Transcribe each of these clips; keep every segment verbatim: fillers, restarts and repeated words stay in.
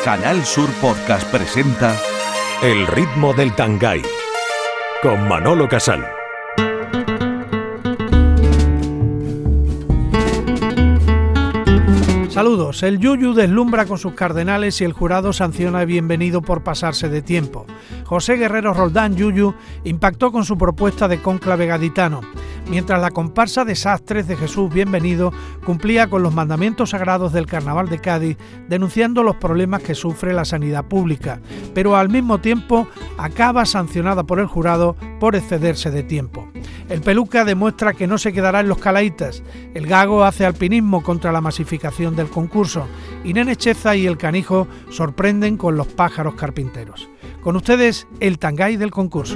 Canal Sur Podcast presenta El ritmo del Tangay con Manolo Casal. Saludos. El Yuyu deslumbra con sus cardenales y el jurado sanciona bienvenido por pasarse de tiempo. José Guerrero Roldán, Yuyu, impactó con su propuesta de cónclave gaditano, mientras la comparsa Desastres de Jesús Bienvenido cumplía con los mandamientos sagrados del Carnaval de Cádiz, denunciando los problemas que sufre la sanidad pública, pero al mismo tiempo acaba sancionada por el jurado por excederse de tiempo. El Peluca demuestra que no se quedará en los calaítas. El Gago hace alpinismo contra la masificación del concurso. Y Nene Cheza y el Canijo sorprenden con los pájaros carpinteros. Con ustedes, el Tangay del concurso.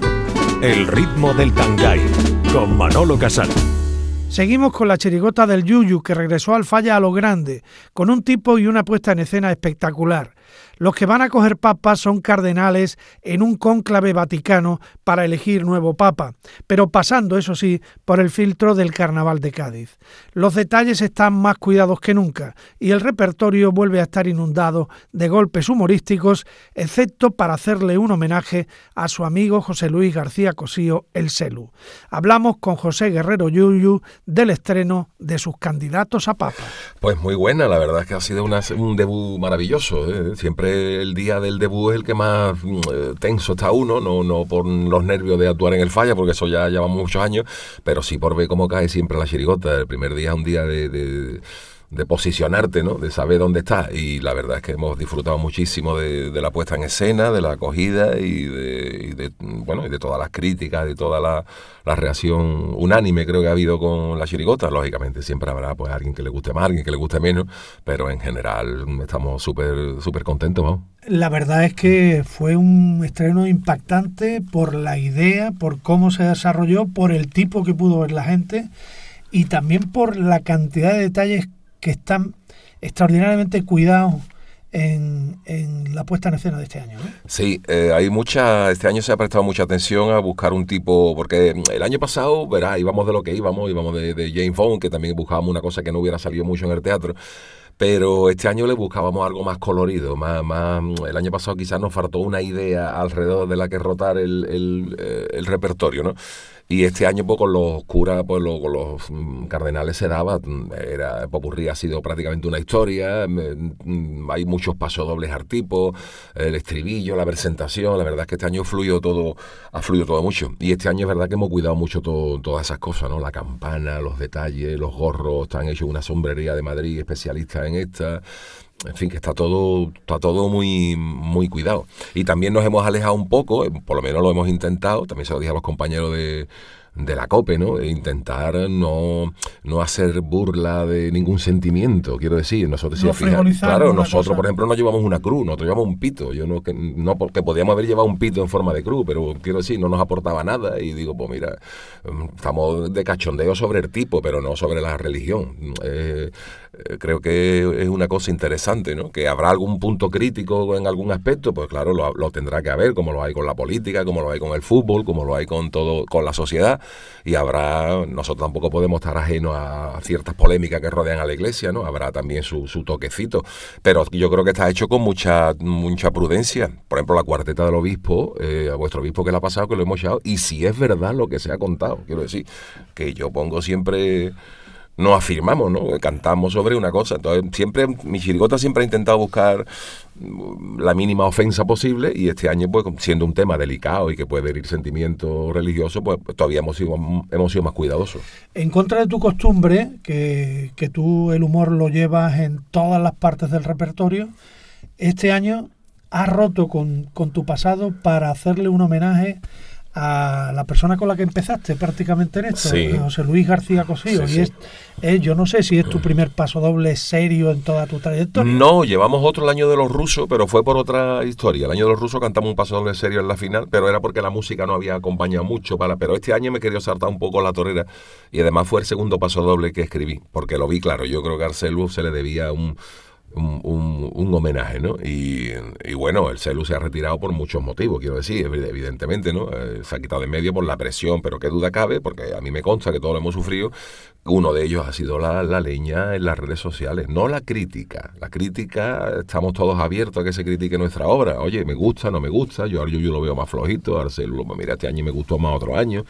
El ritmo del Tangay con Manolo Casal. Seguimos con la chirigota del Yuyu, que regresó al Falla a lo grande, con un tipo y una puesta en escena espectacular. Los que van a coger papas son cardenales en un cónclave vaticano para elegir nuevo papa, pero pasando, eso sí, por el filtro del Carnaval de Cádiz. Los detalles están más cuidados que nunca y el repertorio vuelve a estar inundado de golpes humorísticos, excepto para hacerle un homenaje a su amigo José Luis García Cosío, el Celu. Hablamos con José Guerrero Yuyu del estreno de sus candidatos a papa. Pues muy buena, la verdad es que ha sido una, un debut maravilloso, ¿eh? Siempre el día del debut es el que más eh, tenso está uno, no, no por los nervios de actuar en el Falla, porque eso ya llevamos muchos años, pero sí por ver cómo cae siempre la chirigota. El primer día es un día de... de de posicionarte, ¿no? De saber dónde estás, y la verdad es que hemos disfrutado muchísimo de, de la puesta en escena, de la acogida y de, y de bueno, y de todas las críticas, de toda la, la reacción unánime creo que ha habido con la chirigota. Lógicamente siempre habrá pues alguien que le guste más, alguien que le guste menos, pero en general estamos súper súper contentos, ¿no? La verdad es que fue un estreno impactante por la idea, por cómo se desarrolló, por el tipo que pudo ver la gente y también por la cantidad de detalles que están extraordinariamente cuidados en, en la puesta en escena de este año, ¿no? Sí, eh, hay mucha, este año se ha prestado mucha atención a buscar un tipo, porque el año pasado, verás, íbamos de lo que íbamos, íbamos de, de James Bond, que también buscábamos una cosa que no hubiera salido mucho en el teatro, pero este año le buscábamos algo más colorido, más, más. El año pasado quizás nos faltó una idea alrededor de la que rotar el, el, el repertorio, ¿no? Y este año pues con los curas, pues lo, con los cardenales se daba, era popurrí, ha sido prácticamente una historia, hay muchos pasodobles artipos, el estribillo, la presentación, la verdad es que este año fluyó todo, ha fluido todo mucho. Y este año es verdad que hemos cuidado mucho todo, todas esas cosas, ¿no? La campana, los detalles, los gorros, están hechos una sombrería de Madrid especialista en esta. En fin, que está todo está todo muy muy cuidado. Y también nos hemos alejado un poco, por lo menos lo hemos intentado, también se lo dije a los compañeros de, de la COPE, ¿no? Intentar no, no hacer burla de ningún sentimiento, quiero decir. Nosotros, no si fijas, claro, nosotros, cosa. por ejemplo, no llevamos una cruz, nosotros llevamos un pito. Yo no, que, no porque podíamos haber llevado un pito en forma de cruz, pero quiero decir, no nos aportaba nada. Y digo, pues mira, estamos de cachondeo sobre el tipo, pero no sobre la religión. Eh, creo que es una cosa interesante, ¿no? Que habrá algún punto crítico en algún aspecto, pues claro, lo, lo tendrá que haber, como lo hay con la política, como lo hay con el fútbol, como lo hay con todo, con la sociedad, y habrá, nosotros tampoco podemos estar ajenos a, a ciertas polémicas que rodean a la Iglesia, ¿no? Habrá también su, su toquecito, pero yo creo que está hecho con mucha mucha prudencia. Por ejemplo, la cuarteta del obispo, eh, a vuestro obispo que le ha pasado, que lo hemos echado, y si es verdad lo que se ha contado, quiero decir, que yo pongo siempre... Nos afirmamos, ¿no? Cantamos sobre una cosa. Entonces, siempre, mi chirigota siempre ha intentado buscar la mínima ofensa posible, y este año, pues, siendo un tema delicado y que puede herir sentimientos religiosos, pues todavía hemos sido, hemos sido más cuidadosos. En contra de tu costumbre, que, que tú el humor lo llevas en todas las partes del repertorio, este año has roto con, con tu pasado para hacerle un homenaje a la persona con la que empezaste prácticamente en esto, sí. José Luis García Cosío. Sí, y sí. es, es, yo no sé si es tu primer pasodoble serio en toda tu trayectoria. No, llevamos otro el año de los rusos, pero fue por otra historia. El año de los rusos cantamos un pasodoble serio en la final, pero era porque la música no había acompañado mucho. Para, pero este año me quería saltar un poco la torera, y además fue el segundo pasodoble que escribí, porque lo vi claro. Yo creo que a Arcelu se le debía un... Un, un, un homenaje, ¿no? Y, y bueno, el Celu se ha retirado por muchos motivos, quiero decir, evidentemente, ¿no? Eh, se ha quitado de en medio por la presión, pero qué duda cabe, porque a mí me consta que todos lo hemos sufrido. Uno de ellos ha sido la, la leña en las redes sociales, no la crítica. La crítica, estamos todos abiertos a que se critique nuestra obra. Oye, me gusta, no me gusta, yo al Yuyu lo veo más flojito, al Celu, mira, este año me gustó más otro año.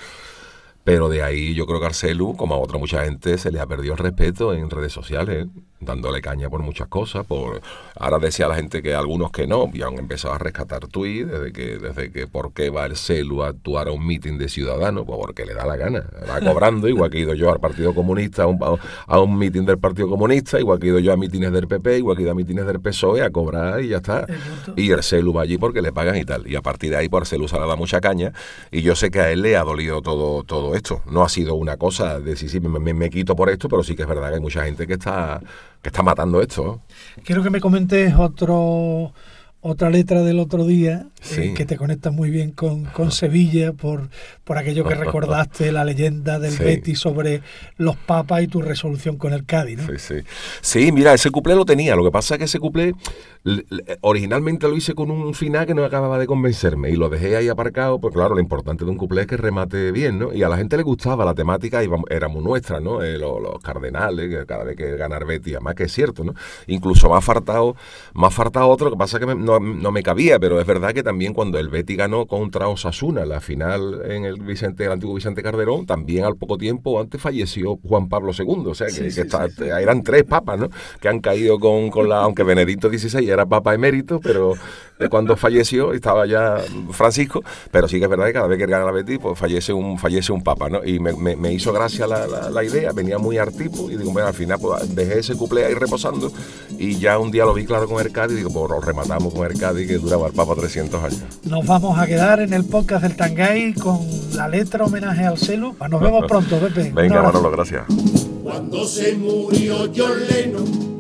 Pero de ahí yo creo que a Arcelu, como a otra mucha gente, se le ha perdido el respeto en redes sociales, ¿eh? Dándole caña por muchas cosas. Por ahora decía la gente que algunos que no, y han empezado a rescatar tweets desde que, desde que por qué va Arcelu a actuar a un mitin de Ciudadanos, pues porque le da la gana. Va cobrando, igual que he ido yo al Partido Comunista, a un, a un mitin del Partido Comunista, igual que he ido yo a mitines del P P, igual que he ido a mitines del P S O E, a cobrar y ya está. Y Arcelu va allí porque le pagan y tal. Y a partir de ahí, por Arcelu se le da mucha caña, y yo sé que a él le ha dolido todo, todo esto. No ha sido una cosa de si sí, me, me, me quito por esto, pero sí que es verdad que hay mucha gente que está que está matando esto. Quiero que me comentes otro otra letra del otro día, sí. eh, que te conecta muy bien con, con Sevilla, por, por aquello que recordaste, la leyenda del sí. Betis sobre los papas y tu resolución con el Cádiz, ¿no? Sí, sí. Sí, mira, ese cuplé lo tenía. Lo que pasa es que ese cuplé originalmente lo hice con un final que no acababa de convencerme y lo dejé ahí aparcado, porque claro, lo importante de un cuplé es que remate bien, ¿no? Y a la gente le gustaba la temática, y era muy nuestra, ¿no? Eh, los, los cardenales, que cada vez que ganar Betis, además que es cierto, ¿no? Incluso me ha faltado, me ha faltado otro, lo que pasa es que me, no, no me cabía, pero es verdad que también cuando el Betis ganó contra Osasuna, la final en el Vicente, el antiguo Vicente Calderón, también al poco tiempo antes falleció Juan Pablo segundo, o sea, que, sí, que sí, está, sí. eran tres papas, ¿no? Que han caído con, con la, aunque Benedicto dieciséis era papa emérito, pero cuando falleció estaba ya Francisco, pero sí que es verdad que cada vez que gana la Betis, pues fallece un, fallece un papa, ¿no? Y me, me, me hizo gracia la, la, la idea, venía muy artipo, y digo, bueno, al final pues dejé ese cuplé ahí reposando, y ya un día lo vi claro con el Cádiz, y digo, pues lo rematamos con el Cádiz, que duraba el papa trescientos años. Nos vamos a quedar en el podcast del Tangay con la letra homenaje al Celu. Nos vemos pronto, Pepe. Venga, Manolo, gracias. Cuando se murió John Lennon,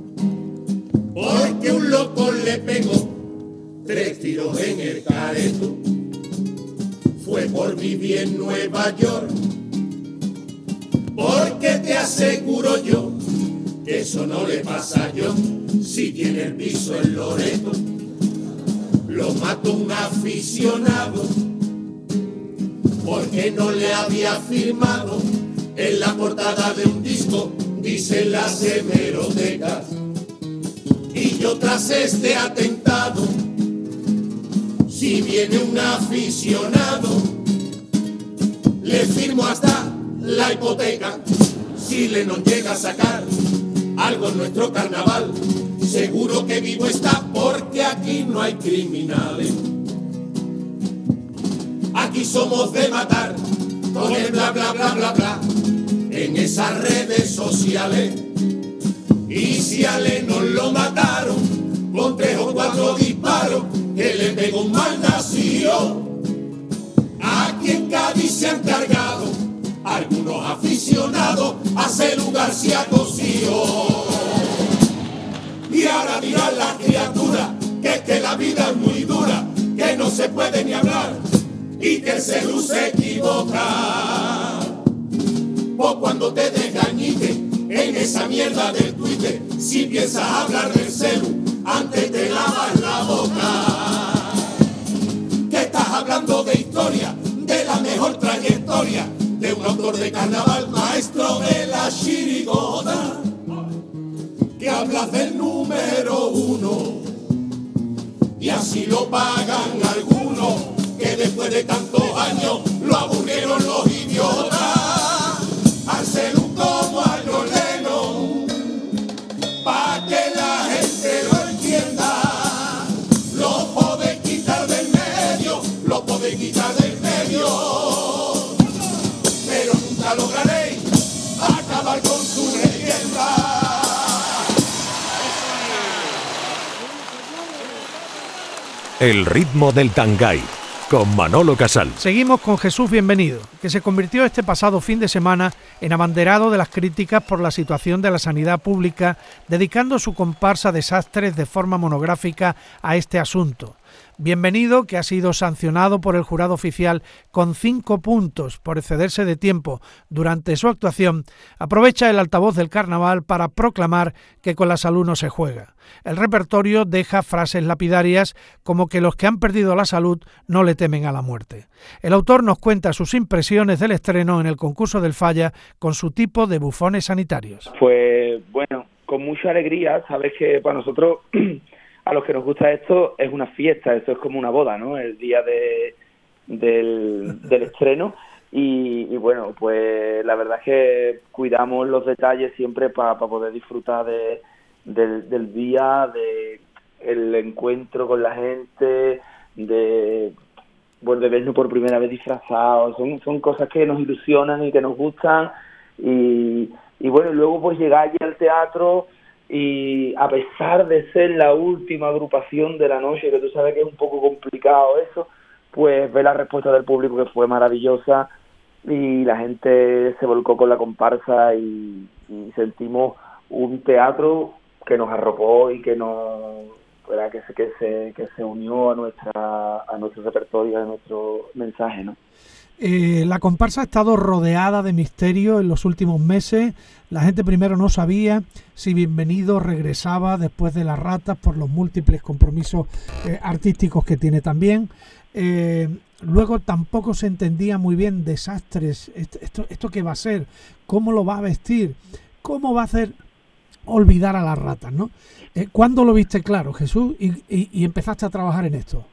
porque un loco le pegó tres tiros en el careto, fue por vivir en Nueva York, porque te aseguro yo que eso no le pasa a John si tiene el piso en Loreto. Lo mató un aficionado porque no le había firmado en la portada de un disco, dicen las hemerotecas. Y yo tras este atentado, si viene un aficionado, le firmo hasta la hipoteca. Si le no llega a sacar algo en nuestro carnaval, seguro que vivo está, porque aquí no hay criminales. Aquí somos de matar con el bla bla bla bla bla en esas redes sociales. Y si a Lennon lo mataron con tres o cuatro disparos que le pegó un mal nacido, aquí en Cádiz se han cargado algunos aficionados a Celu García Cosío. Y ahora dirán las criaturas que es que la vida es muy dura, que no se puede ni hablar y que el Celu se equivoca. O cuando te desgañites en esa mierda del Twitter, si piensas hablar del Celu, antes te lavas la boca. Que estás hablando de historia, de la mejor trayectoria de un autor de carnaval, maestro de la chirigota. Que hablas del número uno y así lo pagan algunos, que después de tantos años lo aburrieron los idiotas. Al Celu como a John Lennon, pa' que la gente lo entienda, lo podéis quitar del medio, lo podéis quitar del medio, pero nunca lograréis acabar con su leyenda. El ritmo del Tangay, con Manolo Casal. Seguimos con Jesús Bienvenido, que se convirtió este pasado fin de semana en abanderado de las críticas por la situación de la sanidad pública, dedicando su comparsa Desastres de forma monográfica a este asunto. Bienvenido, que ha sido sancionado por el jurado oficial con cinco puntos por excederse de tiempo durante su actuación, aprovecha el altavoz del carnaval para proclamar que con la salud no se juega. El repertorio deja frases lapidarias como que los que han perdido la salud no le temen a la muerte. El autor nos cuenta sus impresiones del estreno en el concurso del Falla con su tipo de bufones sanitarios. Pues bueno, con mucha alegría. Sabes que para nosotros, a los que nos gusta esto, es una fiesta, esto es como una boda, ¿no? El día de, del, del estreno. Y, y bueno, pues la verdad es que cuidamos los detalles siempre para pa poder disfrutar de, del, del día, de el encuentro con la gente, de, bueno, de vernos por primera vez disfrazados. Son, son cosas que nos ilusionan y que nos gustan. Y, y bueno, y luego pues llegar allí al teatro y a pesar de ser la última agrupación de la noche, que tú sabes que es un poco complicado eso, pues ver la respuesta del público, que fue maravillosa, y la gente se volcó con la comparsa y, y sentimos un teatro que nos arropó y que nos, ¿verdad? que se que se que se unió a nuestra a nuestro repertorio, a nuestro mensaje, ¿no? Eh, la comparsa ha estado rodeada de misterio en los últimos meses. La gente primero no sabía si Bienvenido regresaba después de las ratas por los múltiples compromisos eh, artísticos que tiene también. Eh, luego tampoco se entendía muy bien Desastres, esto, esto, esto qué va a ser, cómo lo va a vestir, cómo va a hacer olvidar a las ratas, ¿no? Eh, ¿Cuándo lo viste claro, Jesús, y, y, y empezaste a trabajar en esto?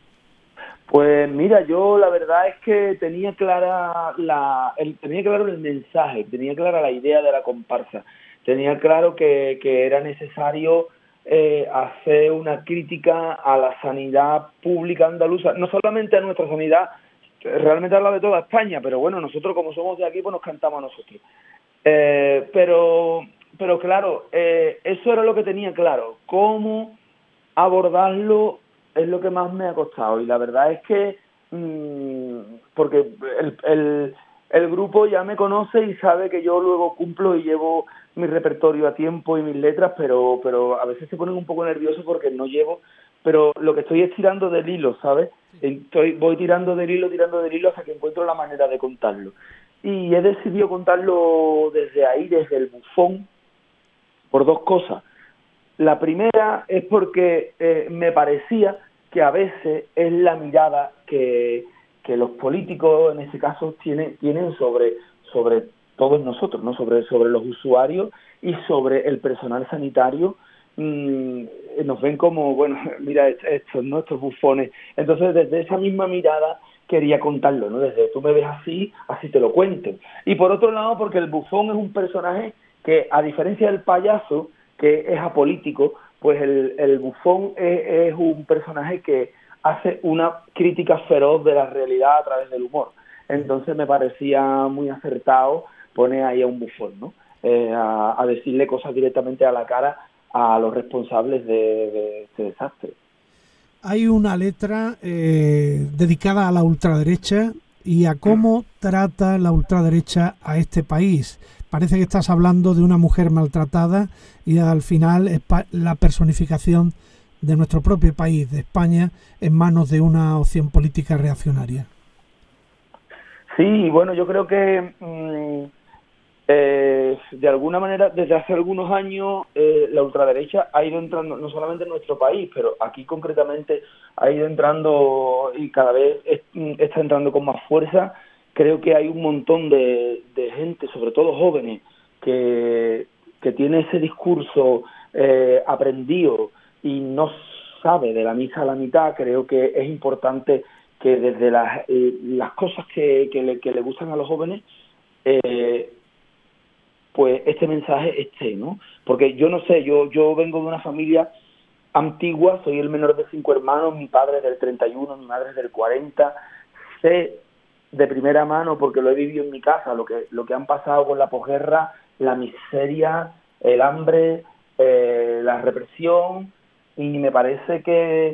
Pues mira, yo la verdad es que tenía clara la, el, tenía claro el mensaje, tenía clara la idea de la comparsa, tenía claro que, que era necesario eh, hacer una crítica a la sanidad pública andaluza, no solamente a nuestra sanidad, realmente habla de toda España, pero bueno, nosotros como somos de aquí, pues nos cantamos a nosotros. Eh, pero, pero claro, eh, eso era lo que tenía claro, cómo abordarlo es lo que más me ha costado, y la verdad es que mmm, porque el, el, el grupo ya me conoce y sabe que yo luego cumplo y llevo mi repertorio a tiempo y mis letras, pero pero a veces se ponen un poco nerviosos porque no llevo, pero lo que estoy es tirando del hilo, ¿sabes? Estoy, voy tirando del hilo, tirando del hilo hasta que encuentro la manera de contarlo. Y he decidido contarlo desde ahí, desde el bufón, por dos cosas. La primera es porque eh, me parecía que a veces es la mirada que, que los políticos, en ese caso, tienen, tienen sobre, sobre todos nosotros, ¿no? Sobre, sobre los usuarios y sobre el personal sanitario. Mmm, nos ven como, bueno, mira estos, ¿no? Estos bufones. Entonces, desde esa misma mirada quería contarlo, ¿no? Desde tú me ves así, así te lo cuento. Y por otro lado, porque el bufón es un personaje que, a diferencia del payaso, que es apolítico, pues el, el bufón es, es un personaje que hace una crítica feroz de la realidad a través del humor. Entonces me parecía muy acertado poner ahí a un bufón, ¿no? Eh, a, a decirle cosas directamente a la cara a los responsables de, de este desastre. Hay una letra eh, dedicada a la ultraderecha y a cómo trata la ultraderecha a este país. Parece que estás hablando de una mujer maltratada y al final es la personificación de nuestro propio país, de España, en manos de una opción política reaccionaria. Sí, bueno, yo creo que mmm, eh, de alguna manera desde hace algunos años eh, la ultraderecha ha ido entrando no solamente en nuestro país, pero aquí concretamente ha ido entrando y cada vez es, está entrando con más fuerza. Creo que hay un montón de, de gente, sobre todo jóvenes, que, que tiene ese discurso eh, aprendido y no sabe de la misa a la mitad. Creo que es importante que desde las, eh, las cosas que, que, le, que le gustan a los jóvenes, eh, pues este mensaje esté, ¿no? Porque yo no sé, yo, yo vengo de una familia antigua, soy el menor de cinco hermanos, mi padre es del treinta y uno, mi madre es del cuarenta, sé de primera mano, porque lo he vivido en mi casa, lo que lo que han pasado con la posguerra, la miseria, el hambre, eh, la represión, y me parece que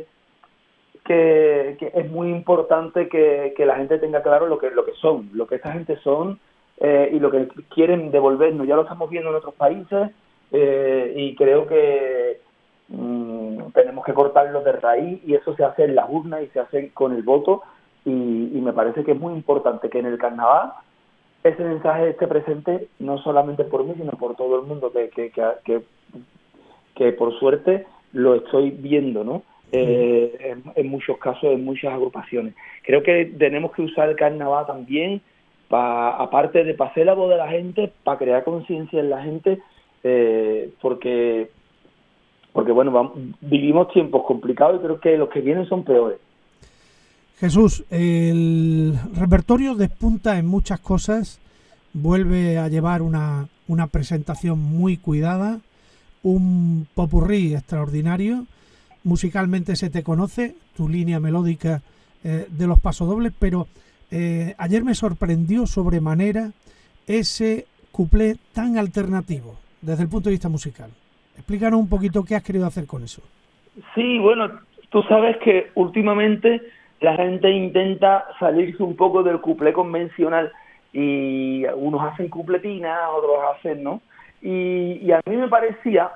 que, que es muy importante que, que la gente tenga claro lo que lo que son, lo que esta gente son eh, y lo que quieren devolvernos. Ya lo estamos viendo en otros países eh, y creo que mmm, tenemos tenemos que cortarlo de raíz, y eso se hace en las urnas y se hace con el voto, y, y me parece que es muy importante que en el carnaval ese mensaje esté presente, no solamente por mí, sino por todo el mundo, que, que, que, que, que por suerte lo estoy viendo, ¿no? Eh, en, en muchos casos, en muchas agrupaciones. Creo que tenemos que usar el carnaval también, pa, aparte de para hacer la voz de la gente, para crear conciencia en la gente, eh, porque, porque bueno, vamos, vivimos tiempos complicados y creo que los que vienen son peores. Jesús, el repertorio despunta en muchas cosas, vuelve a llevar una, una presentación muy cuidada, un popurrí extraordinario, musicalmente se te conoce, tu línea melódica eh, de los pasodobles, pero eh, ayer me sorprendió sobremanera ese cuplé tan alternativo desde el punto de vista musical. Explícanos un poquito qué has querido hacer con eso. Sí, bueno, tú sabes que últimamente la gente intenta salirse un poco del cuplé convencional, y unos hacen cupletinas, otros hacen, ¿no? Y, y a mí me parecía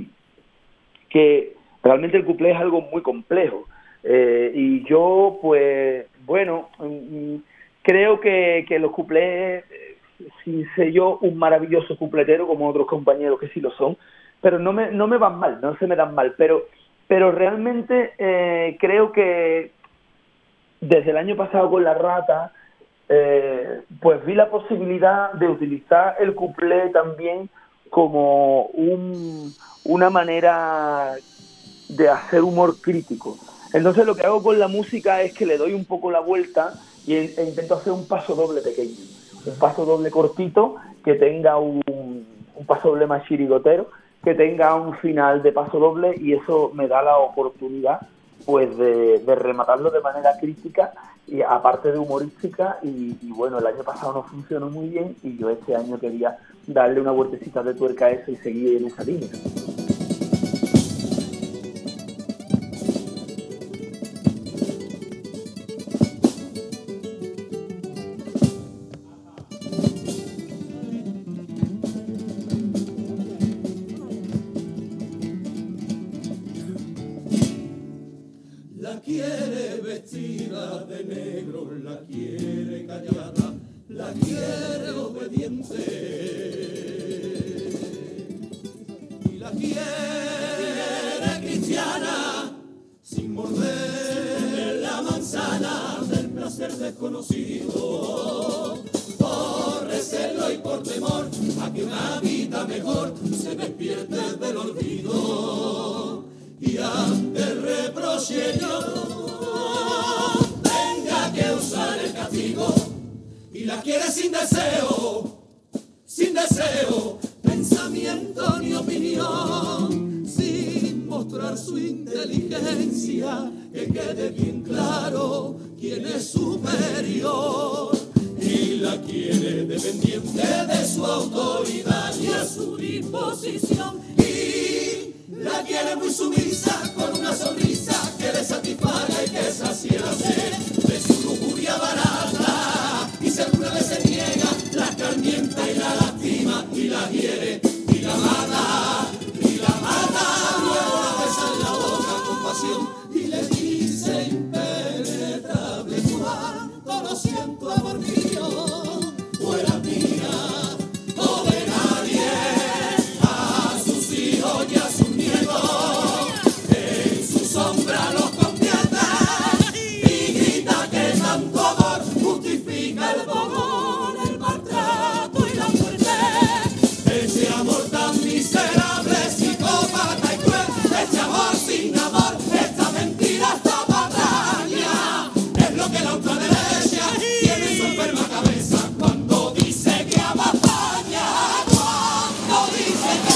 que realmente el cuplé es algo muy complejo, eh, y yo, pues, bueno, creo que, que los cuplés, si sé yo, un maravilloso cupletero como otros compañeros que sí lo son, pero no me no me van mal, no se me dan mal, pero pero realmente eh, creo que desde el año pasado con La Rata, eh, pues vi la posibilidad de utilizar el cuplé también como un, una manera de hacer humor crítico. Entonces lo que hago con la música es que le doy un poco la vuelta y e, e intento hacer un paso doble pequeño, un paso doble cortito que tenga un, un paso doble más chirigotero, que tenga un final de paso doble, y eso me da la oportunidad pues de, de rematarlo de manera crítica y aparte de humorística, y, y bueno, el año pasado no funcionó muy bien y yo este año quería darle una vueltecita de tuerca a eso y seguir en esa línea. La quiere vestida de negro, la quiere callada, la quiere obediente, y la quiere cristiana, sin morder la manzana del placer desconocido, por recelo y por temor a que una vida mejor se despierte del olvido. Y ante el reproche yo tenga que usar el castigo, y la quiere sin deseo, sin deseo, pensamiento ni opinión, sin mostrar su inteligencia, que quede bien claro quién es superior. Y la quiere dependiente de su autoridad y a su disposición, y la quiere muy sumisa, con una sonrisa que le satisfaga y que sacie la sed de su lujuria barata. Y si alguna vez se niega, la escarmienta y la lastima, y la hiere y la mata, y la mata. Luego la besa en la boca con pasión y le dice impenetrable: cuánto lo siento, amor mío, fuera mía o de nadie. A sus hijos y a sus en su sombra los convierte, y grita que tanto amor justifica el dolor, el maltrato y la muerte. Ese amor tan miserable, psicópata y cruel, ese amor sin amor, esta mentira, esta patraña, es lo que la ultraderecha tiene en su enferma cabeza cuando dice que ama a España, cuando dice que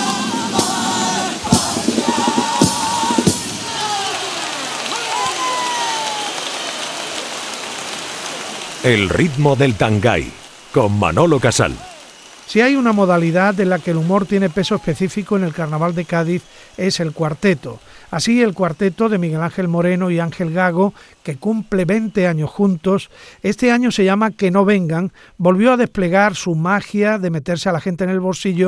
El ritmo del Tangay, con Manolo Casal. Si hay una modalidad en la que el humor tiene peso específico en el Carnaval de Cádiz, es el cuarteto. Así, el cuarteto de Miguel Ángel Moreno y Ángel Gago, que cumple veinte años juntos, este año se llama Que no vengan, volvió a desplegar su magia de meterse a la gente en el bolsillo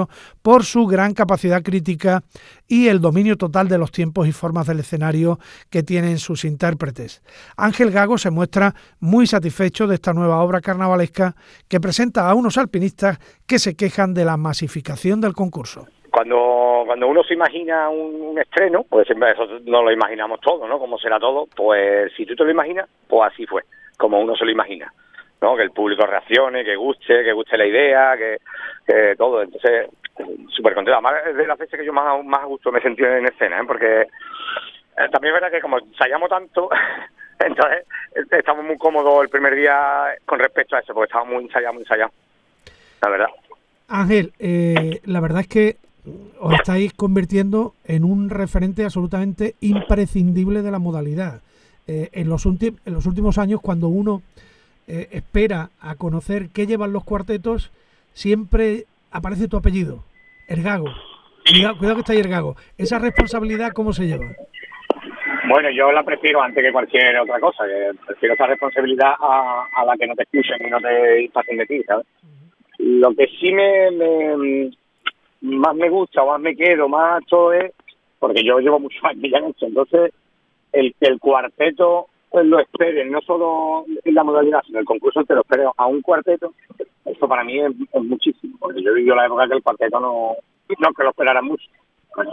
por su gran capacidad crítica y el dominio total de los tiempos y formas del escenario que tienen sus intérpretes. Ángel Gago se muestra muy satisfecho de esta nueva obra carnavalesca que presenta a unos alpinistas que se quejan de la masificación del concurso. Cuando cuando uno se imagina un, un estreno, pues siempre eso no lo imaginamos todo, ¿no? Como será todo, pues si tú te lo imaginas, pues así fue, como uno se lo imagina, ¿no? Que el público reaccione, que guste, que guste la idea, que, que todo. Entonces, súper contento. Además, es de las veces que yo más, más a gusto me he sentido en escena, ¿eh? Porque eh, también es verdad que como ensayamos tanto, entonces estamos muy cómodos el primer día con respecto a eso, porque estábamos muy ensayados, muy ensayados, la verdad. Ángel, eh, la verdad es que os estáis convirtiendo en un referente absolutamente imprescindible de la modalidad. Eh, en, los ulti- en los últimos años, cuando uno eh, espera a conocer qué llevan los cuartetos, siempre aparece tu apellido, Ergago. Cuidado, cuidado que está ahí Ergago. ¿Esa responsabilidad cómo se lleva? Bueno, yo la prefiero antes que cualquier otra cosa, que prefiero esa responsabilidad a, a la que no te escuchen y no te pasen de ti, ¿sabes? Lo que sí me, me más me gusta o más me quedo, más todo es, porque yo llevo muchos años ya en esto, entonces el que el cuarteto pues lo esperen, no solo en la modalidad, sino el concurso te lo esperen a un cuarteto, eso para mí es, es muchísimo, porque yo viví la época que el cuarteto no, no que lo esperara mucho. Bueno.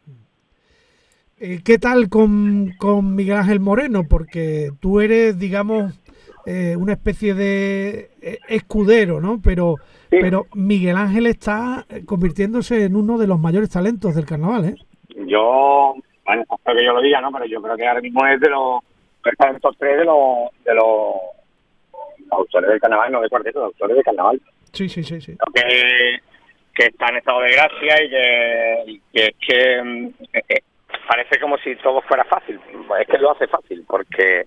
Eh, ¿Qué tal con, con Miguel Ángel Moreno? Porque tú eres, digamos, eh, una especie de eh, escudero, ¿no? Pero sí. pero Miguel Ángel está convirtiéndose en uno de los mayores talentos del carnaval, ¿eh? Yo, bueno, espero que yo lo diga, ¿no? Pero yo creo que ahora mismo es de los talentos tres de los de los, los autores del carnaval, no de cuarteto, de autores del carnaval. Sí, sí, sí, sí. Creo que, que está en estado de gracia y que, y que es que eh, parece como si todo fuera fácil. Es que lo hace fácil, porque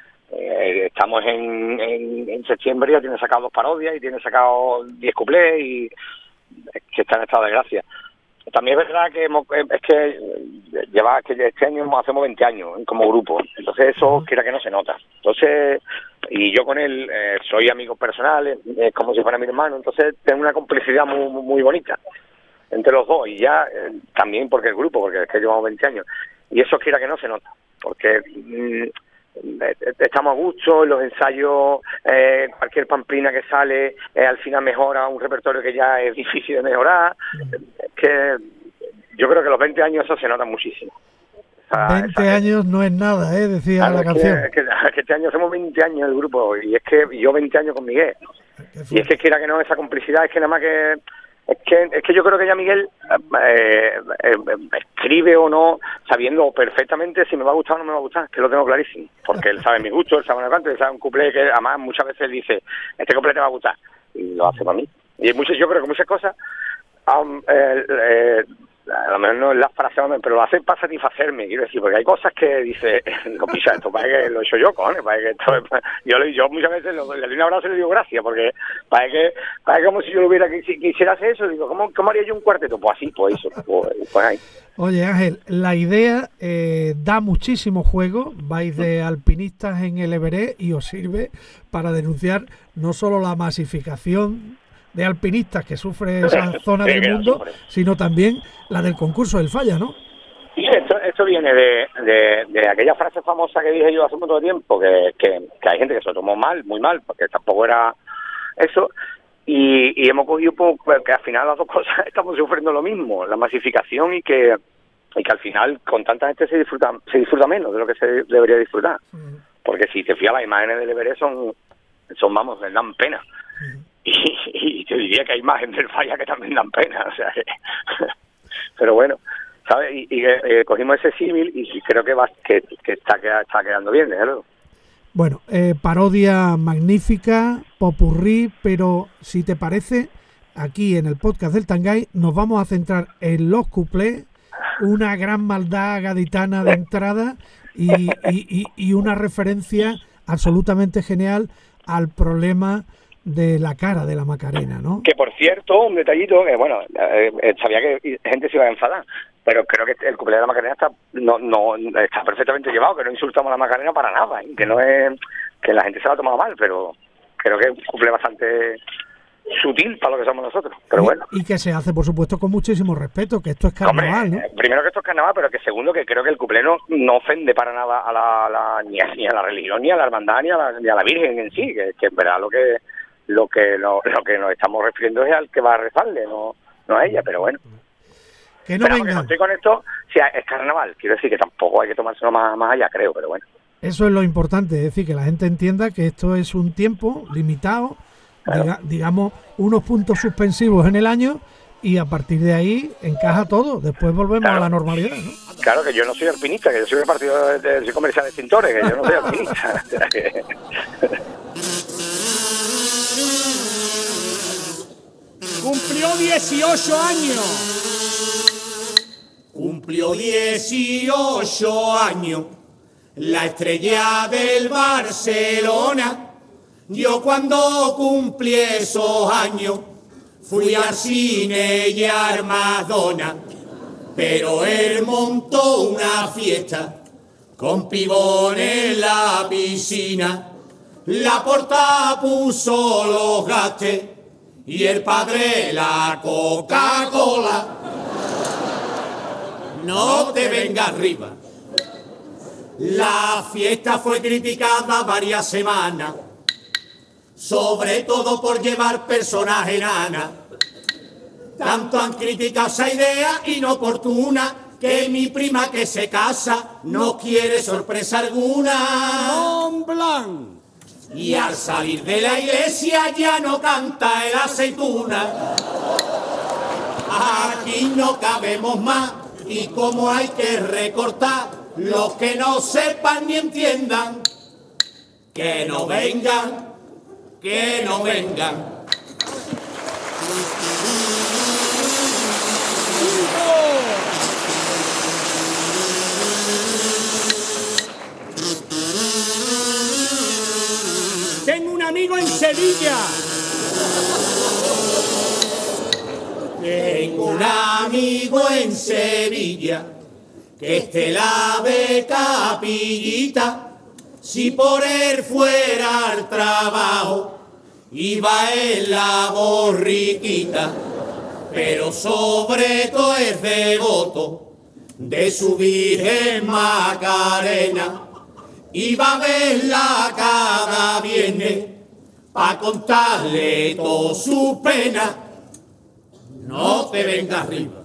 Eh, estamos en, en, en septiembre, ya tiene sacado dos parodias y tiene sacado diez cuplés y es que está en estado de gracia. También es verdad que hemos, es que lleva que este año hacemos veinte años como grupo, entonces eso quiera que no se nota. Entonces, y yo con él eh, soy amigo personal, es eh, como si fuera mi hermano, entonces tengo una complicidad muy, muy bonita entre los dos y ya eh, también porque el grupo, porque es que llevamos veinte años y eso quiera que no se nota, porque mmm, estamos a gusto en los ensayos, eh, cualquier pamplina que sale eh, al final mejora un repertorio que ya es difícil de mejorar. Es que yo creo que los veinte años eso se nota muchísimo. Esa, veinte esa, años no es nada, ¿eh? Decía claro, la es canción. Que, es, que, es que este año hacemos veinte años el grupo y es que y yo veinte años con Miguel. Y es que quiera que no, esa complicidad es que nada más que Es que es que yo creo que ya Miguel eh, eh, escribe o no sabiendo perfectamente si me va a gustar o no me va a gustar, que lo tengo clarísimo, porque él sabe mi gusto, él sabe una canto, él sabe un cuplé que además muchas veces él dice, este cuplé te va a gustar, y lo hace para mí. Y muchas, yo creo que muchas cosas, um, eh, eh, a lo mejor no es la frase, pero lo hace para satisfacerme, quiero decir, porque hay cosas que dice, no pisa, esto parece que lo he hecho yo, cojones, parece que esto es, yo, yo muchas veces lo, le doy un abrazo y le digo gracias, porque parece que, parece como si yo lo hubiera, si quisiera hacer eso, digo, ¿cómo, cómo haría yo un cuarteto? Pues así, pues eso, pues, pues ahí. Oye Ángel, la idea eh, da muchísimo juego, vais de alpinistas en el Everest y os sirve para denunciar no solo la masificación de alpinistas que sufre esa zona del mundo, sino también la del concurso del Falla, ¿no? Sí, esto, esto viene de, de, de aquella frase famosa que dije yo hace mucho tiempo, que, que, que hay gente que se lo tomó mal, muy mal, porque tampoco era eso, y, y hemos cogido pues, que al final las dos cosas estamos sufriendo lo mismo, la masificación y que y que al final con tanta gente se disfruta se disfruta menos de lo que se debería disfrutar, uh-huh. Porque si te fijas las imágenes del Everest son, son vamos, dan pena. Uh-huh. Y, y te diría que hay imágenes del Falla que también dan pena, o sea, que, pero bueno, ¿sabes? Y, y eh, cogimos ese símil y creo que va que, que está, que está quedando bien, desde luego. Bueno, eh, parodia magnífica, popurrí, pero si te parece, aquí en el podcast del Tangay nos vamos a centrar en los cuplés, una gran maldad gaditana de entrada y, y, y, y una referencia absolutamente genial al problema de la cara de la Macarena, ¿no? Que por cierto, un detallito, que bueno, eh, sabía que gente se iba a enfadar, pero creo que el cuplé de la Macarena está no no está perfectamente llevado, que no insultamos a la Macarena para nada, y que no es que la gente se la ha tomado mal, pero creo que es un cuplé bastante sutil para lo que somos nosotros, pero y, bueno. Y que se hace, por supuesto, con muchísimo respeto, que esto es carnaval, Hombre, ¿no? Primero que esto es carnaval, pero que segundo que creo que el cuplé no, no ofende para nada a la, a la ni, a, ni a la religión, ni a la hermandad, ni a la, ni a la Virgen en sí, que, que en verdad lo que lo que lo, lo que nos estamos refiriendo es al que va a rezarle, no, no a ella, pero bueno. Que no pero venga. que estoy con esto, si es carnaval, quiero decir que tampoco hay que tomárselo más, más allá, creo, pero bueno. Eso es lo importante, es decir, que la gente entienda que esto es un tiempo limitado, Claro. diga, digamos, unos puntos suspensivos en el año, y a partir de ahí encaja todo. Después volvemos Claro. a la normalidad, ¿no? Claro que yo no soy alpinista, que yo soy del partido de, de, soy comercial de extintores, que yo no soy alpinista. O sea que... Cumplió dieciocho años. Cumplió dieciocho años. La estrella del Barcelona. Yo cuando cumplí esos años fui al cine y a Armadona, pero él montó una fiesta con pibones en la piscina. La porta puso los gastes y el padre la Coca-Cola. No te vengas arriba. La fiesta fue criticada varias semanas, sobre todo por llevar personas enanas. Tanto han criticado esa idea inoportuna que mi prima que se casa no quiere sorpresa alguna. Mont Blanc. Y al salir de la iglesia ya no canta el aceituna. Aquí no cabemos más y como hay que recortar, los que no sepan ni entiendan, que no vengan. Que no vengan. Tengo un amigo en Sevilla. Tengo un amigo en Sevilla que este la ve capillita. Si por él fuera al trabajo, iba en la borriquita, pero sobre todo es devoto de su Virgen Macarena. Iba a verla cada viernes pa' contarle toda su pena. No te vengas arriba.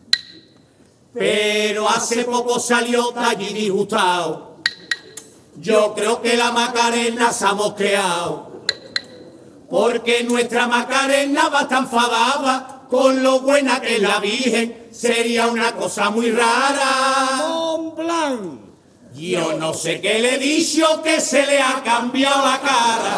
Pero hace poco salió de allí disgustado. Yo creo que la Macarena se ha mosqueado, porque nuestra Macarena va tan enfadada con lo buena que es la Virgen, sería una cosa muy rara. Mont Blanc. Yo no sé qué le he dicho, que se le ha cambiado la cara.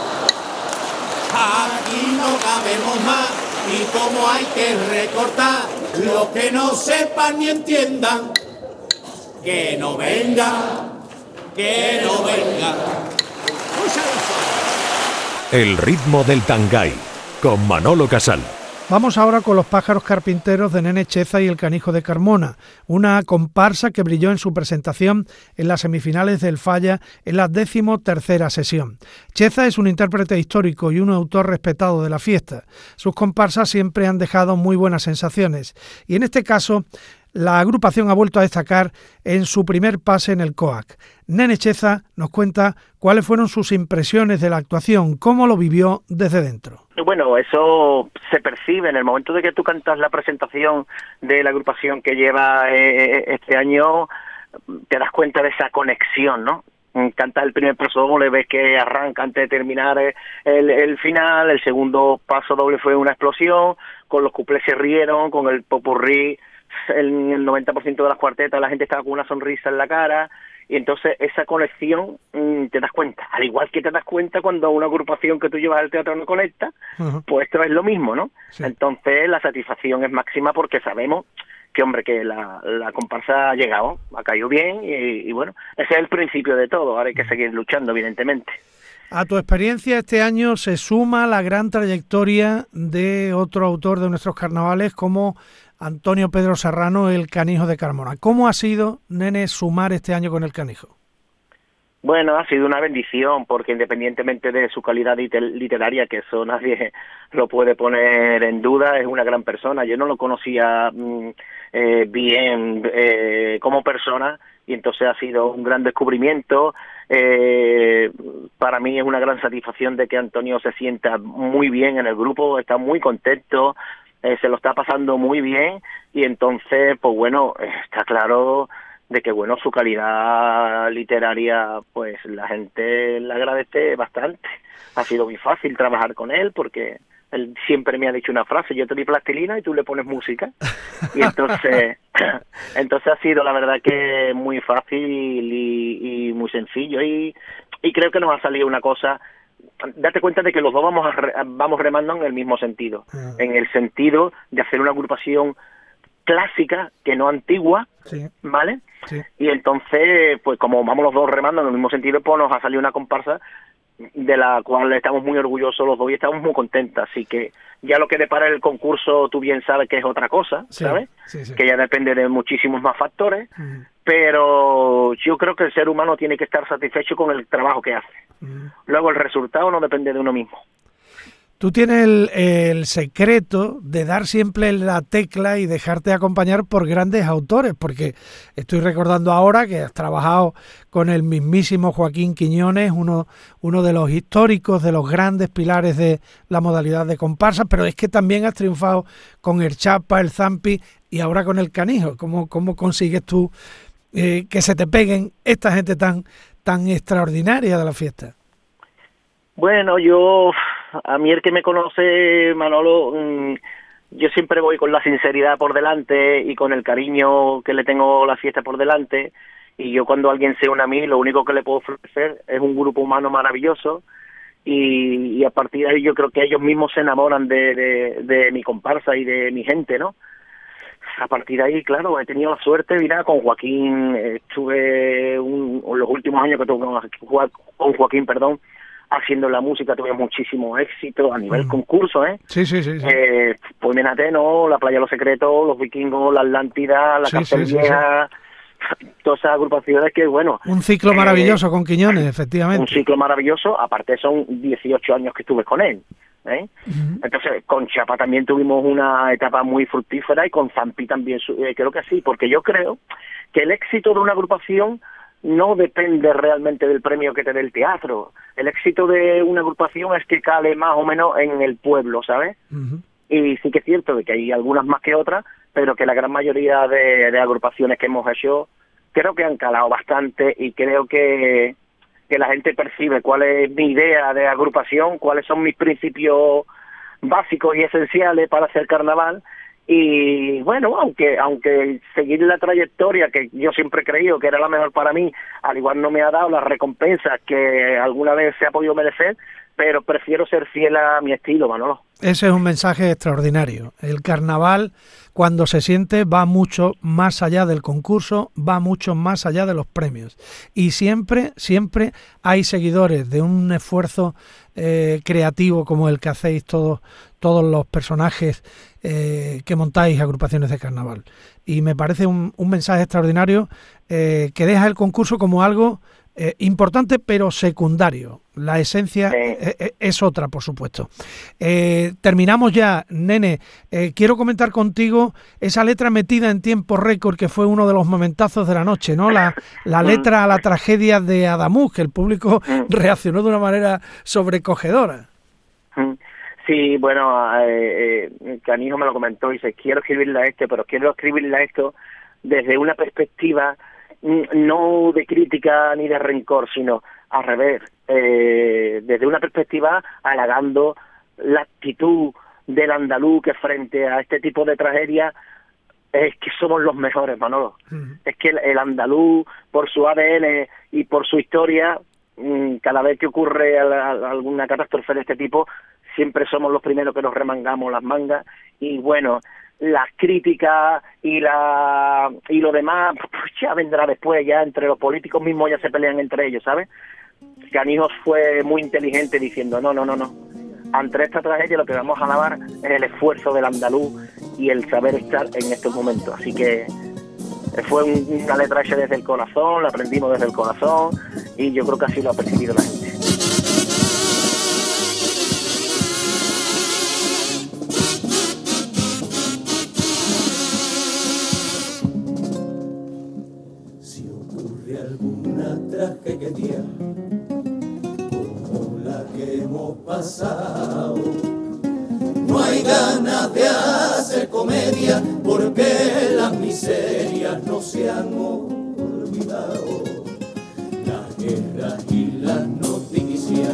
Aquí no cabemos más y como hay que recortar, los que no sepan ni entiendan, que no vengan. Que no venga. El ritmo del Tangay, con Manolo Casal. Vamos ahora con los pájaros carpinteros de Nene Cheza y el Canijo de Carmona, una comparsa que brilló en su presentación en las semifinales del Falla en la decimotercera sesión. Cheza es un intérprete histórico y un autor respetado de la fiesta. Sus comparsas siempre han dejado muy buenas sensaciones y en este caso la agrupación ha vuelto a destacar en su primer pase en el C O A C. Nene Cheza nos cuenta cuáles fueron sus impresiones de la actuación, cómo lo vivió desde dentro. Bueno, eso se percibe en el momento de que tú cantas la presentación de la agrupación que lleva eh, este año, te das cuenta de esa conexión, ¿no? Cantas el primer paso doble, ves que arranca antes de terminar el, el final, el segundo paso doble fue una explosión, con los cuplés se rieron, con el popurrí, el, el noventa por ciento de las cuartetas la gente estaba con una sonrisa en la cara, y entonces esa conexión mmm, te das cuenta, al igual que te das cuenta cuando una agrupación que tú llevas al teatro no conecta, uh-huh. Pues esto es lo mismo, ¿no? Sí. Entonces la satisfacción es máxima porque sabemos que, hombre, que la, la comparsa ha llegado, ha caído bien y, y bueno, ese es el principio de todo, ahora hay que seguir luchando, evidentemente. A tu experiencia este año se suma la gran trayectoria de otro autor de nuestros carnavales como Antonio Pedro Serrano, el Canijo de Carmona. ¿Cómo ha sido, Nene, sumar este año con el Canijo? Bueno, ha sido una bendición, porque independientemente de su calidad literaria, que eso nadie lo puede poner en duda, es una gran persona. Yo no lo conocía mm, eh, bien eh, como persona, y entonces ha sido un gran descubrimiento. Eh, para mí es una gran satisfacción de que Antonio se sienta muy bien en el grupo, está muy contento, eh, se lo está pasando muy bien, y entonces, pues bueno, está claro de que, bueno, su calidad literaria, pues la gente le agradece bastante. Ha sido muy fácil trabajar con él, porque él siempre me ha dicho una frase: yo te doy plastilina y tú le pones música. Y entonces entonces ha sido, la verdad, que muy fácil y, y muy sencillo, y, y creo que nos ha salido una cosa. Date cuenta de que los dos vamos a re, vamos remando en el mismo sentido, uh-huh. en el sentido de hacer una agrupación clásica, que no antigua, sí. ¿vale? Sí. Y entonces, pues como vamos los dos remando en el mismo sentido, pues nos ha salido una comparsa de la cual estamos muy orgullosos los dos y estamos muy contentos. Así que ya lo que depara el concurso, tú bien sabes que es otra cosa, sí, ¿sabes? Sí, sí. Que ya depende de muchísimos más factores, uh-huh. pero yo creo que el ser humano tiene que estar satisfecho con el trabajo que hace. Uh-huh. Luego el resultado no depende de uno mismo. Tú tienes el, el secreto de dar siempre la tecla y dejarte acompañar por grandes autores, porque estoy recordando ahora que has trabajado con el mismísimo Joaquín Quiñones, uno, uno de los históricos, de los grandes pilares de la modalidad de comparsa, pero es que también has triunfado con el Chapa, el Zampi y ahora con el Canijo. ¿Cómo, cómo consigues tú eh, que se te peguen esta gente tan, tan extraordinaria de la fiesta? Bueno, yo... A mí el que me conoce, Manolo, mmm, yo siempre voy con la sinceridad por delante y con el cariño que le tengo a la fiesta por delante, y yo cuando alguien se une a mí, lo único que le puedo ofrecer es un grupo humano maravilloso, y, y a partir de ahí yo creo que ellos mismos se enamoran de, de, de mi comparsa y de mi gente, ¿no? A partir de ahí, claro, he tenido la suerte, mira, con Joaquín, estuve un, los últimos años que tuve con Joaquín, perdón, haciendo la música, tuve muchísimo éxito a nivel mm. concurso, ¿eh? Sí, sí, sí. sí. Eh, pues mírate, ¿no? La Playa de los Secretos, Los Vikingos, La Atlántida, La sí, Cárcel sí, Vieja, sí, sí. todas esas agrupaciones que, bueno... Un ciclo eh, maravilloso con Quiñones, efectivamente. Un ciclo maravilloso, aparte son dieciocho años que estuve con él, ¿eh? Uh-huh. Entonces, con Chapa también tuvimos una etapa muy fructífera, y con Zampi también, eh, creo que sí, porque yo creo que el éxito de una agrupación no depende realmente del premio que te dé el teatro. El éxito de una agrupación es que cale más o menos en el pueblo, ¿sabes? Uh-huh. Y sí que es cierto de que hay algunas más que otras, pero que la gran mayoría de, de agrupaciones que hemos hecho creo que han calado bastante, y creo que, que la gente percibe cuál es mi idea de agrupación, cuáles son mis principios básicos y esenciales para hacer carnaval. Y bueno, aunque aunque seguir la trayectoria que yo siempre he creído que era la mejor para mí, al igual no me ha dado las recompensas que alguna vez se ha podido merecer, pero prefiero ser fiel a mi estilo, Manolo. Ese es un mensaje extraordinario. El carnaval, cuando se siente, va mucho más allá del concurso, va mucho más allá de los premios. Y siempre, siempre hay seguidores de un esfuerzo eh, creativo como el que hacéis todos, todos los personajes eh, que montáis agrupaciones de carnaval. Y me parece un, un mensaje extraordinario eh, que deja el concurso como algo Eh, importante pero secundario. La esencia sí. es, es otra, por supuesto. Eh, terminamos ya, nene. Eh, quiero comentar contigo esa letra metida en tiempo récord que fue uno de los momentazos de la noche, ¿no? La, la letra a la tragedia de Adamuz, que el público reaccionó de una manera sobrecogedora. Sí, bueno, eh, eh, Canijo me lo comentó y dice, quiero escribirle a este, pero quiero escribirle a esto desde una perspectiva no de crítica ni de rencor, sino al revés, eh, desde una perspectiva halagando la actitud del andaluz, que frente a este tipo de tragedia es que somos los mejores, Manolo. Uh-huh. Es que el, el andaluz, por su A D N y por su historia, mmm, cada vez que ocurre a la, a alguna catástrofe de este tipo, siempre somos los primeros que nos remangamos las mangas. Y bueno, las críticas y la y lo demás pues ya vendrá después, ya entre los políticos mismos ya se pelean entre ellos, ¿sabes? Canijos fue muy inteligente diciendo no, no, no, no. Ante esta tragedia lo que vamos a alabar es el esfuerzo del andaluz y el saber estar en estos momentos. Así que fue un, una letra hecha desde el corazón, la aprendimos desde el corazón y yo creo que así lo ha percibido la gente. Si ocurre alguna tragedia como la que hemos pasado, no hay ganas de hacer comedia porque las miserias no se han olvidado. Las guerras y las noticias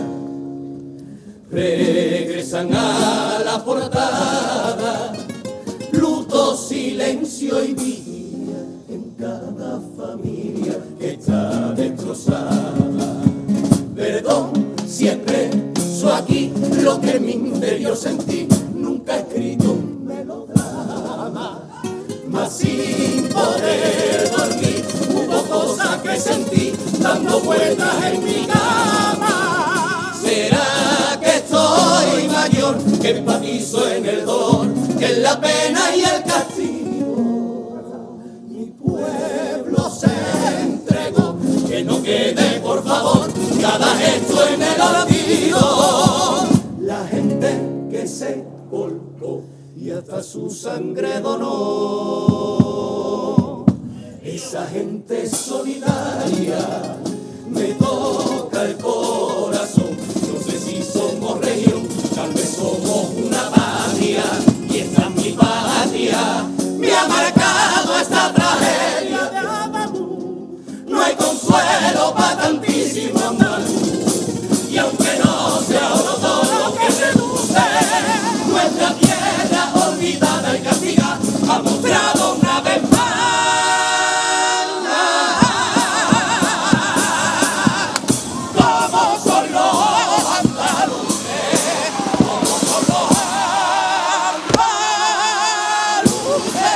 regresan a la portada. Luto, silencio y vigilia en cada familia que está destrozada. Perdón, siempre soy aquí lo que en mi interior sentí. Nunca he escrito un melodrama, mas sin poder dormir hubo cosas que sentí dando vueltas en mi cama. ¿Será que estoy mayor, que empatizo en el dolor, que en la pena y el castigo? Mi pueblo se entregó, que no quede por favor cada gesto en el olvido. La gente que se volcó y hasta su sangre donó, esa gente solidaria me toca el corazón. No sé si somos región, tal vez somos una patria, y esta es mi patria. Me ha marcado esta tragedia de Adamú. No hay consuelo para tantísimo andaluz, y aunque no sea oro todo lo que reduce, nuestra tierra olvidada y castigada ha mostrado una vez más cómo son los andaluces, cómo son los andaluces.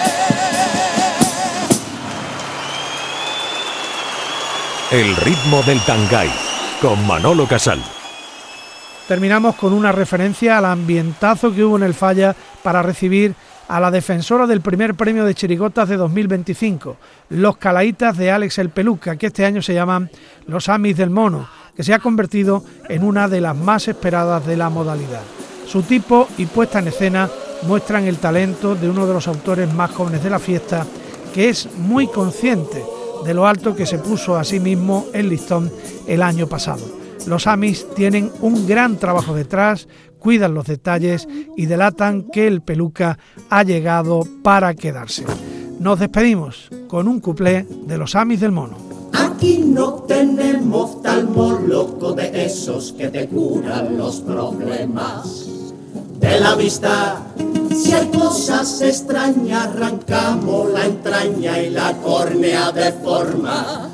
El ritmo del Tangay, con Manolo Casal. Terminamos con una referencia al ambientazo que hubo en el Falla para recibir a la defensora del primer premio de chirigotas de dos mil veinticinco, los Calaítas de Alex el Peluca, que este año se llaman los Amis del Mono, que se ha convertido en una de las más esperadas de la modalidad. Su tipo y puesta en escena muestran el talento de uno de los autores más jóvenes de la fiesta, que es muy consciente de lo alto que se puso a sí mismo el listón el año pasado. Los Amis tienen un gran trabajo detrás, cuidan los detalles y delatan que el Peluca ha llegado para quedarse. Nos despedimos con un cuplé de los Amis del Mono. Aquí no tenemos oftalmólogo de esos que te curan los problemas de la vista. Si hay cosas extrañas, arrancamos la entraña y la córnea deforma.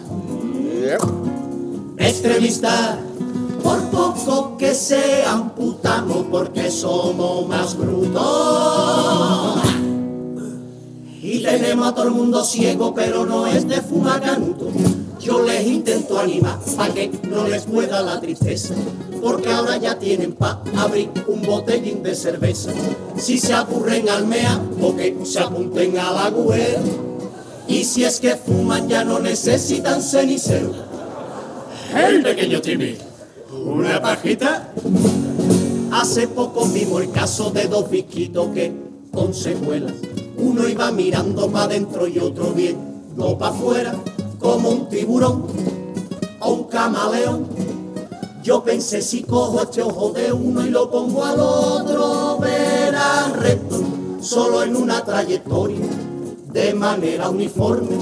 Extremista, por poco que se amputamos porque somos más brutos. Y tenemos a todo el mundo ciego, pero no es de fumaganto. Yo les intento animar para que no les pueda la tristeza, porque ahora ya tienen pa' abrir un botellín de cerveza. Si se aburren al mea, o que se apunten a la güera. Y si es que fuman ya no necesitan cenicero. ¡Hey, pequeño Timmy! ¿Una pajita? Hace poco vimos el caso de dos bichitos que, con secuelas, uno iba mirando para adentro y otro viendo para afuera, como un tiburón o un camaleón. Yo pensé, si cojo este ojo de uno y lo pongo al otro, verán recto, solo en una trayectoria, de manera uniforme.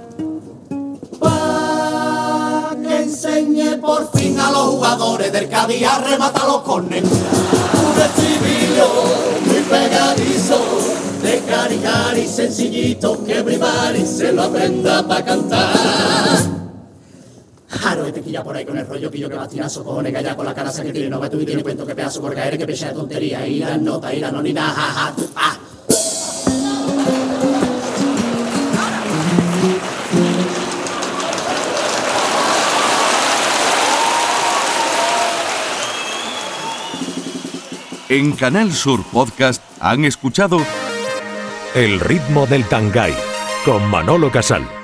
Pa' que enseñe por fin a los jugadores del Cádiz a rematar los córneres. Un estribillo muy pegadizo, de cari cari sencillito, que everybody se lo aprenda pa' cantar. Jaro, este quilla por ahí con el rollo pillo que bastiazo, cojones calla con la cara que tiene, no va tú y tiene cuento que pedazo por caer, que pecha de tontería, y la nota, y la no, ni nada, ja, ja, ah. En Canal Sur Podcast han escuchado El ritmo del Tangay, con Manolo Casal.